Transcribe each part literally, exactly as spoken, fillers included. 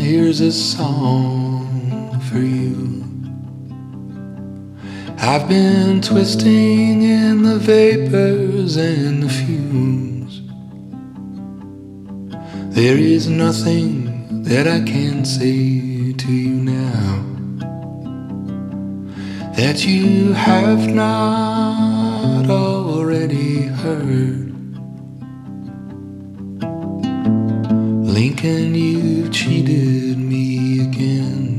here's a song for you. I've been twisting in the vapors and the fumes. There is nothing that I can say to you now that you have not already heard. Lincoln, you've cheated me again.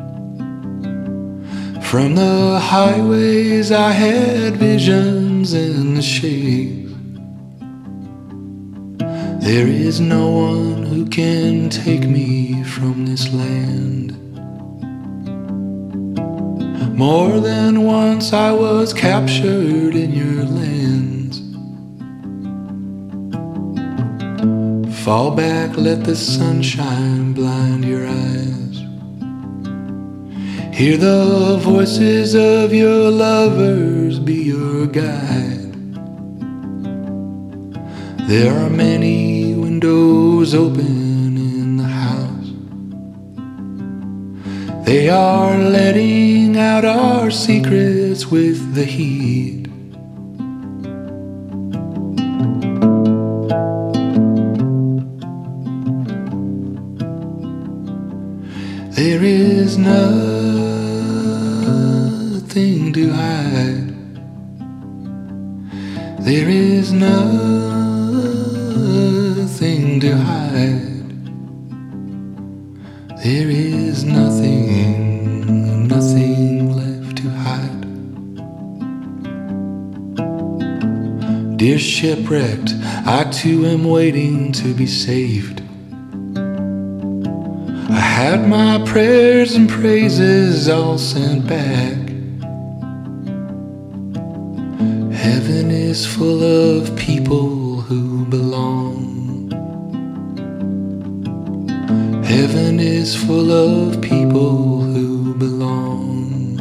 From the highways I had visions in the shades. There is no one who can take me from this land. More than once I was captured in your lands. Fall back, let the sunshine blind your eyes. Hear the voices of your lovers be your guide. There are many windows open in the house. They are letting out our secrets with the heat. There is nothing to hide. There is nothing to hide. There is nothing, nothing left to hide. Dear shipwrecked, I too am waiting to be saved. I had my prayers and praises all sent back. Heaven is full of people who belong. Heaven is full of people who belong.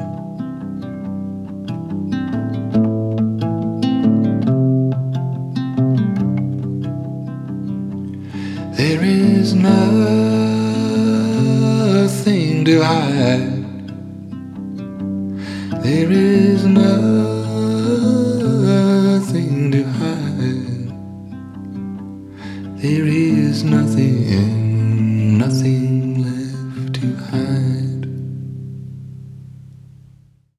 There is nothing to hide. There is nothing to hide. There is nothing